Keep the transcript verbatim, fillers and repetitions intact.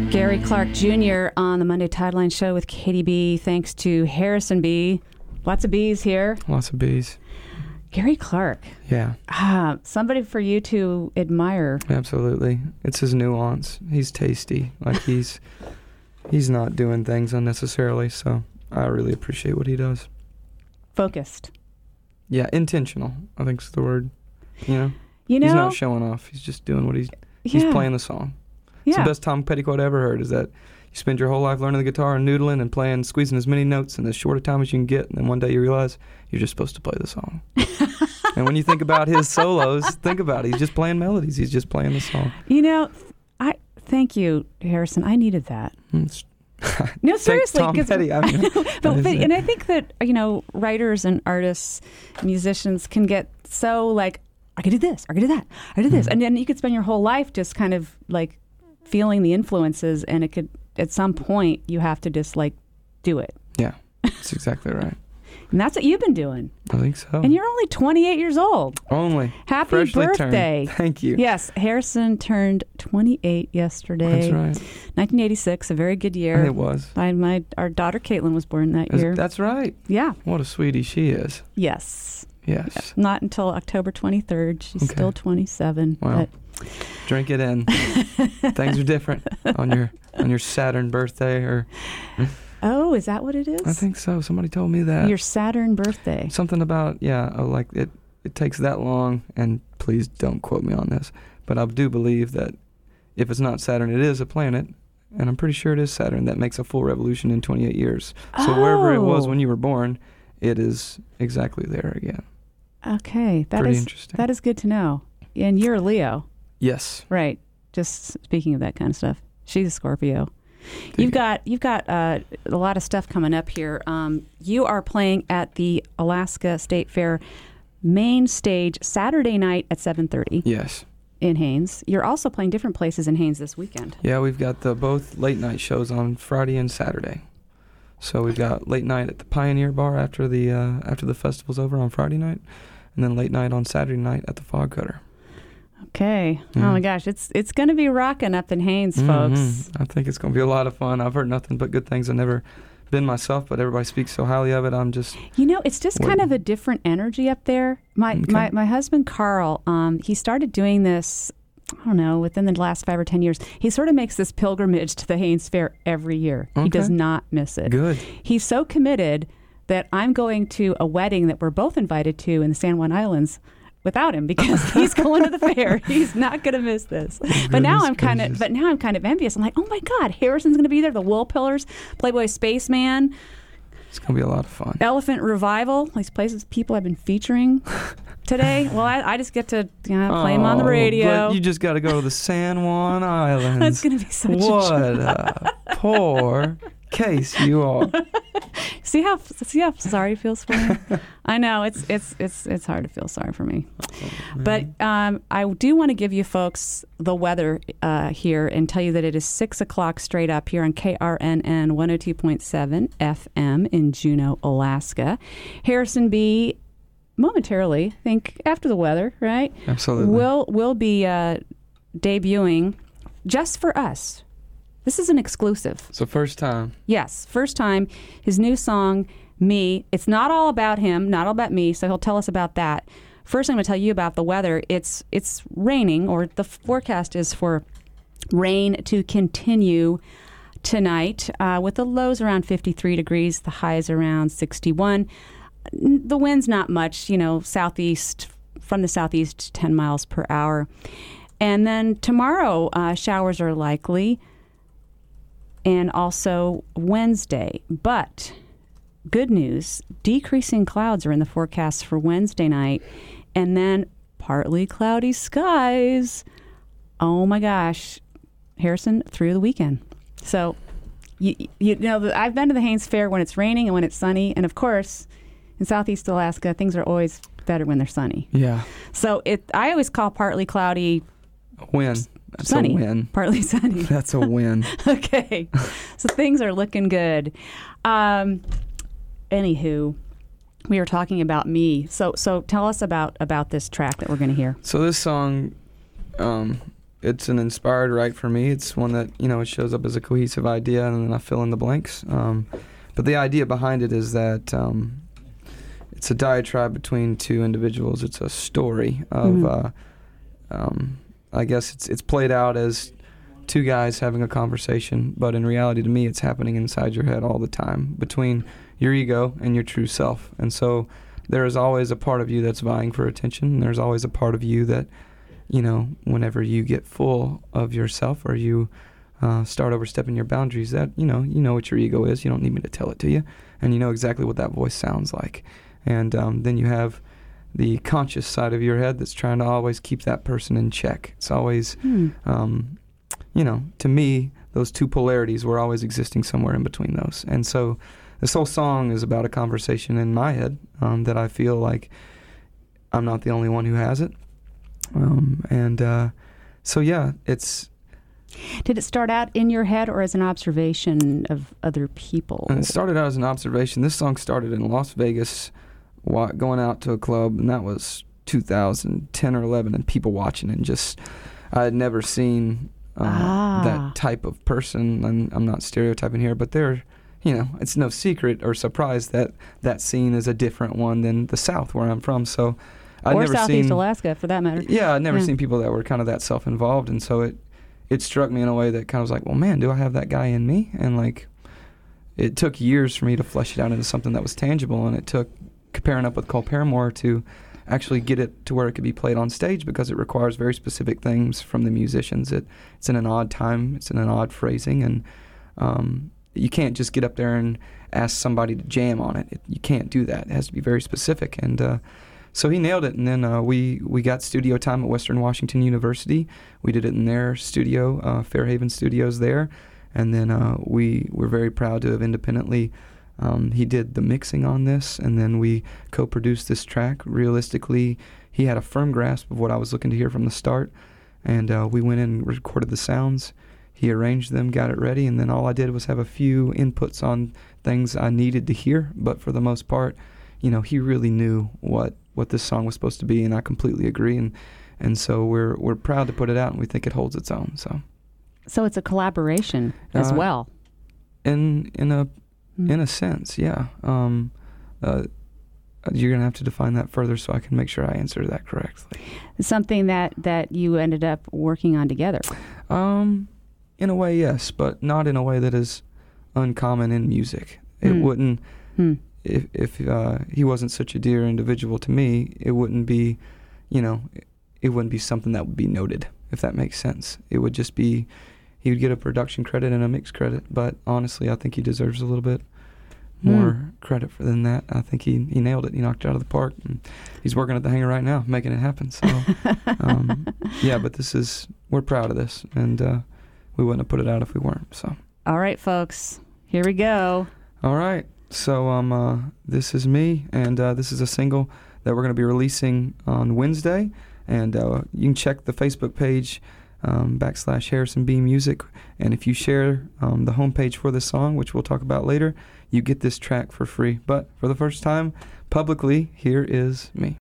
Gary Clark Junior on the Monday Tideline Show with Katie B. Thanks to Harrison B. Lots of B's here. Lots of B's. Gary Clark. Yeah. Ah, somebody for you to admire. Absolutely. It's his nuance. He's tasty. Like he's he's not doing things unnecessarily, so I really appreciate what he does. Focused. Yeah, intentional, I think is the word. You know? You know? He's not showing off. He's just doing what he's Yeah. he's playing the song. Yeah. It's the best Tom Petty quote I ever heard, is that you spend your whole life learning the guitar and noodling and playing, squeezing as many notes in as short a time as you can get, and then one day you realize you're just supposed to play the song. And when you think about his solos, think about it. He's just playing melodies. He's just playing the song. You know, I thank you, Harrison. I needed that. It's, No, seriously. Tom Petty. I mean, but, but, and I think that, you know, writers and artists, musicians can get so like, I could do this, I could do that, I could do this. Mm-hmm. And then you could spend your whole life just kind of like feeling the influences, and it could, at some point, you have to just like do it. Yeah, that's exactly right. And that's what you've been doing. I think so. And you're only twenty-eight years old. Only. Happy Freshly birthday. Turned. Thank you. Yes, Harrison turned twenty-eight yesterday. That's right. nineteen eighty-six, a very good year. It was. My, my Our daughter Caitlin was born that Is- year. That's right. Yeah. What a sweetie she is. Yes. Yes. Yeah. Not until October twenty-third. She's Okay. still twenty-seven. Wow. But Drink it in. Things are different on your on your Saturn birthday, or oh, is that what it is? I think so. Somebody told me that. Your Saturn birthday. Something about, yeah, oh, like it, it takes that long, and please don't quote me on this, but I do believe that if it's not Saturn, it is a planet, and I'm pretty sure it is Saturn, that makes a full revolution in twenty-eight years. So Oh. wherever it was when you were born, it is exactly there again. Okay. That Pretty is interesting. that is good to know. And you're a Leo. Yes. Right. Just speaking of that kind of stuff. She's a Scorpio. There You've got you've got uh, a lot of stuff coming up here. Um, you are playing at the Alaska State Fair main stage Saturday night at seven thirty Yes. in Haines. You're also playing different places in Haines this weekend. Yeah, we've got the both late night shows on Friday and Saturday. So we've got late night at the Pioneer Bar after the uh, after the festival's over on Friday night, and then late night on Saturday night at the Fog Cutter. Okay. Yeah. Oh my gosh, it's it's going to be rocking up in Haines, Mhm. folks. I think it's going to be a lot of fun. I've heard nothing but good things. I've never been myself, but everybody speaks so highly of it. I'm just You know, it's just kind Wait. of a different energy up there. My Okay. my, my husband Carl, um, he started doing this, I don't know, within the last five or ten years. He sort of makes this pilgrimage to the Haines Fair every year. He does Okay. not miss it. good. He's so committed that I'm going to a wedding that we're both invited to in the San Juan Islands without him because he's going to the fair. He's not going to miss this. But now Goodness I'm kind of gracious. but now I'm kind of envious. I'm like, "Oh my God, Harrison's going to be there, the Wool Pillars, Playboy Spaceman, It's going to be a lot of fun. Elephant Revival, these places people I've been featuring today. Well, I, I just get to you know, play them on the Oh, radio. But you just got to go to the San Juan Islands. That's going to be such What a joy. a poor case you are. See how see how sorry it feels for me? I know it's it's it's it's hard to feel sorry for me. But um, I do want to give you folks the weather uh, here and tell you that it is six o'clock straight up here on K R N N one oh two point seven F M in Juneau, Alaska. Harrison B. momentarily, I think after the weather, right? Absolutely. Will will be uh, debuting just for us. This is an exclusive. It's the first time. Yes, first time. His new song, Me. It's not all about him, not all about me, so he'll tell us about that. First, I'm going to tell you about the weather. It's it's raining, or the forecast is for rain to continue tonight, uh, with the lows around fifty-three degrees, the highs around sixty-one. The wind's not much, you know, southeast, from the southeast, ten miles per hour. And then tomorrow, uh, showers are likely, and also Wednesday. But good news, decreasing clouds are in the forecast for Wednesday night, and then partly cloudy skies. Oh my gosh, Harrison, through the weekend. So, you, you know, I've been to the Haines Fair when it's raining and when it's sunny, and of course, in Southeast Alaska, things are always better when they're sunny. Yeah. So it, I always call partly cloudy A win. That's sunny, a win. partly sunny. That's a win. Okay, so things are looking good. Um, anywho, we were talking about me. So, so tell us about about this track that we're going to hear. So this song, um, it's an inspired write for me. It's one that, you know, it shows up as a cohesive idea, and then I fill in the blanks. Um, but the idea behind it is that um, it's a diatribe between two individuals. It's a story of, mm-hmm. uh, um, I guess it's it's played out as two guys having a conversation, but in reality, to me, it's happening inside your head all the time between your ego and your true self. And so there is always a part of you that's vying for attention, and there's always a part of you that, you know, whenever you get full of yourself or you uh, start overstepping your boundaries, that, you know, you know what your ego is. You don't need me to tell it to you. And you know exactly what that voice sounds like. And um, then you have the conscious side of your head that's trying to always keep that person in check. It's always, hmm. um, you know, to me, those two polarities were always existing somewhere in between those. And so this whole song is about a conversation in my head um, that I feel like I'm not the only one who has it. Um, and uh, so, yeah, it's... Did it start out in your head or as an observation of other people? And it started out as an observation. This song started in Las Vegas, wa- going out to a club, and that was two thousand ten or eleven, and people watching, and just, I had never seen uh, ah. that type of person. And I'm not stereotyping here, but they're, you know, it's no secret or surprise that that scene is a different one than the South where I'm from. So I'd or never Southeast seen, Alaska, for that matter. Yeah, I'd never yeah. seen people that were kind of that self-involved, and so it it struck me in a way that kind of was like, well, man, do I have that guy in me? And like, it took years for me to flesh it out into something that was tangible, and it took pairing up with Cole Paramore to actually get it to where it could be played on stage, because it requires very specific things from the musicians. It it's in an odd time, it's in an odd phrasing, and um, you can't just get up there and ask somebody to jam on it. it. You can't do that. It has to be very specific. And uh, so he nailed it. And then uh, we, we got studio time at Western Washington University. We did it in their studio, uh, Fairhaven Studios there. And then uh, we were very proud to have independently, um, he did the mixing on this, and then we co-produced this track. Realistically, he had a firm grasp of what I was looking to hear from the start. And uh, we went in and recorded the sounds. He arranged them, got it ready, and then all I did was have a few inputs on things I needed to hear. But for the most part, you know, he really knew what, what this song was supposed to be, and I completely agree. And and so we're we're proud to put it out, and we think it holds its own. So, so it's a collaboration as uh, well. In in a mm. in a sense, yeah. Um, uh, you're gonna have to define that further so I can make sure I answer that correctly. Something that that you ended up working on together. Um. In a way, yes, but not in a way that is uncommon in music. It mm. wouldn't, mm. if if uh, he wasn't such a dear individual to me, it wouldn't be, you know, it, it wouldn't be something that would be noted, if that makes sense. It would just be, he would get a production credit and a mix credit, but honestly, I think he deserves a little bit more mm. credit for than that. I think he, he nailed it. He knocked it out of the park, and he's working at the hangar right now, making it happen. So, um, yeah, but this is, we're proud of this, and uh, we wouldn't have put it out if we weren't. So. All right, folks, here we go. All right. So um, uh, this is me, and uh, this is a single that we're going to be releasing on Wednesday. And uh, you can check the Facebook page, um, backslash Harrison B Music. And if you share um, the homepage for this song, which we'll talk about later, you get this track for free. But for the first time, publicly, here is me.